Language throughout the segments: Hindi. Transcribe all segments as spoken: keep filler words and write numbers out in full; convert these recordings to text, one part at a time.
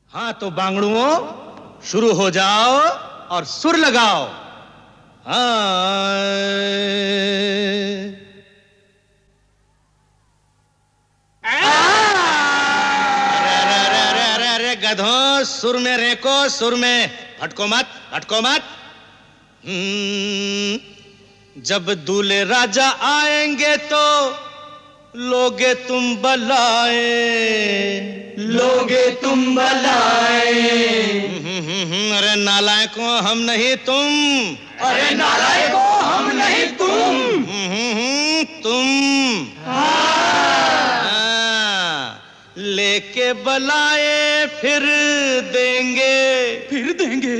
हाँ तो बांगड़ुओं शुरू हो जाओ और सुर लगाओ। हाँ गधों, सुर में रेको, सुर में भटको मत, भटको मत। जब दूल्हे राजा आएंगे तो लोगे तुम बलाए, लोगे तुम बलाए। अरे नालायकों हम नहीं तुम, अरे नालायकों हम नहीं तुम, तुम लेके बलाए फिर देंगे, फिर देंगे।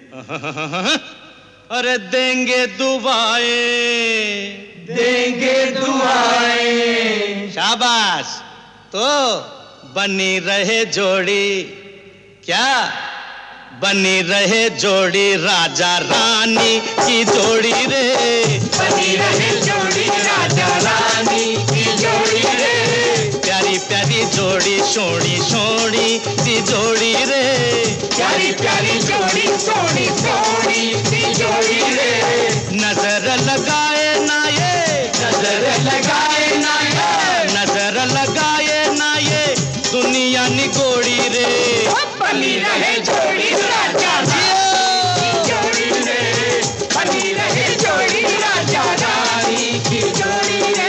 अरे देंगे दुआएं, देंगे दुआएं। शाबाश। तो बनी रहे जोड़ी, क्या बनी रहे जोड़ी राजा रानी की जोड़ी रे, बनी रहे जोड़ी राजा रानी की जोड़ी रे। प्यारी प्यारी जोड़ी सोनी सोनी सी जोड़ी रे, प्यारी प्यारी जोड़ी सोनी सोनी सी जोड़ी रे। नजर लगाए ना ये, नजर लगाए ना ये, नजर लगाए ना ये दुनिया निगोड़ी रे। बनी रहे जोड़ी राजा रानी की जोड़ी रे, बनी रहे जोड़ी राजा रानी की जोड़ी रे।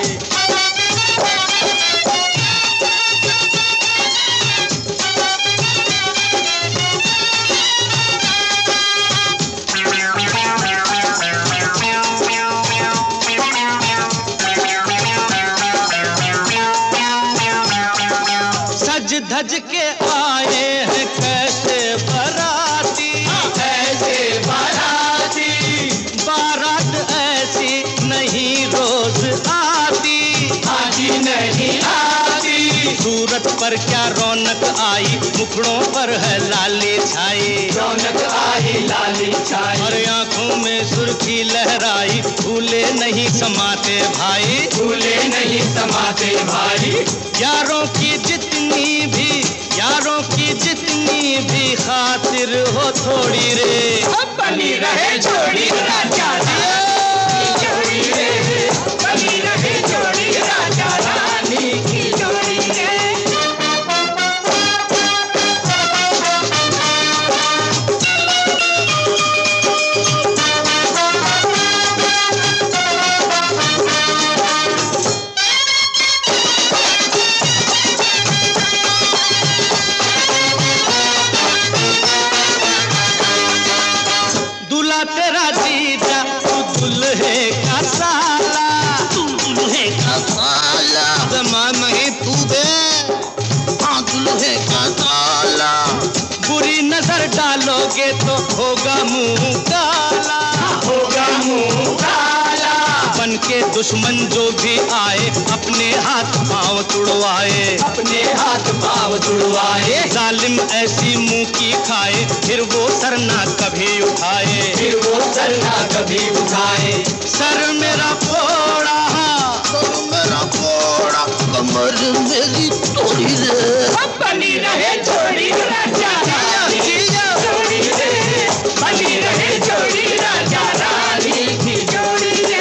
धज के आए हैं कैसे बाराती, कैसे बाराती। बारात ऐसी नहीं रोज आती, आती नहीं आती। सूरत पर क्या रौनक आई, मुखड़ों पर है लाली छाई, रौनक आई लाली छाई। और आंखों में सुर्खी लहराई, भूले नहीं समाते भाई, भूले नहीं समाते भाई। यारों की जितनी भी, यारों की जितनी भी खातिर हो थोड़ी रे। बनी रहे जोड़ी राजा रानी की जोड़ी रे, बनी रहे जोड़ी राजा रानी की जोड़ी रे। तेरा जीजा तू दुल्हे का साला, तू दुल्हे का साला। जमान नहीं तू दे, हाँ दुल्हे का साला। बुरी नजर डालोगे तो होगा मुंह काला, होगा मुंह काला। बन के दुश्मन जो भी आए अपने हाथ पांव तुड़वाए, अपने हाथ पांव तुड़वाए। जालिम ऐसी मुंह की खाए फिर वो सर ना कभी उठाए, फिर वो सर ना कभी उठाए। सर मेरा फोड़ा, सर मेरा फोड़ा, कमर मेरी तोड़ी रे। बनी रहे जोड़ी राजा रानी की जोड़ी रे, बनी रहे जोड़ी राजा रानी की जोड़ी रे।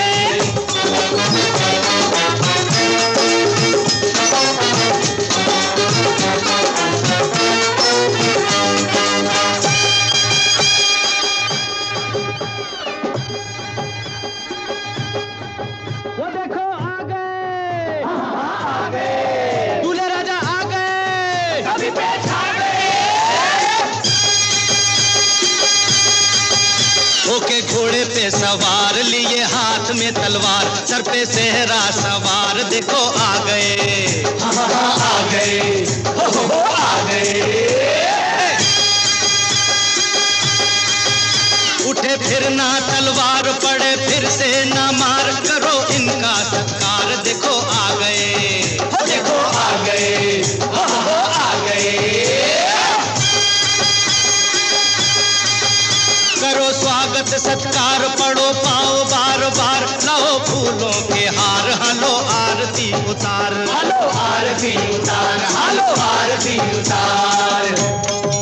वो देखो आ गए, आ गए दूल्हे राजा आ गए, कभी बैठा गए। होके घोड़े पे सवार लिए हाथ में तलवार, सर पे सेहरा सवार देखो आ गए, आ गए, हो हो हो आ गए। उठे फिर ना तलवार, पड़े फिर से ना मार, करो इनका सत्कार देखो आ गए, देखो आ गए, हो हो हो आ गए। करो स्वागत सत्कार, पड़ो पाओ बार बार, लाओ फूलों के हार, हलो आरती उतार, हालो आरती उतार, हालो आरती उतार।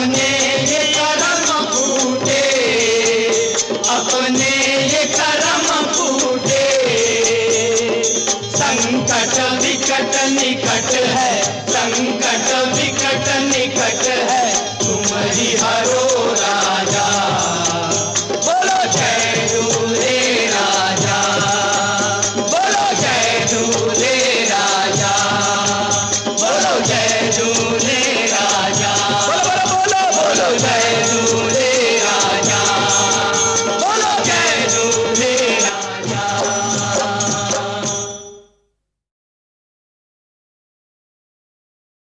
अपने ये करम फूटे, अपने ये करम फूटे। संकट विकट निकट है, संकट विकट निकट है, तुम ही हरो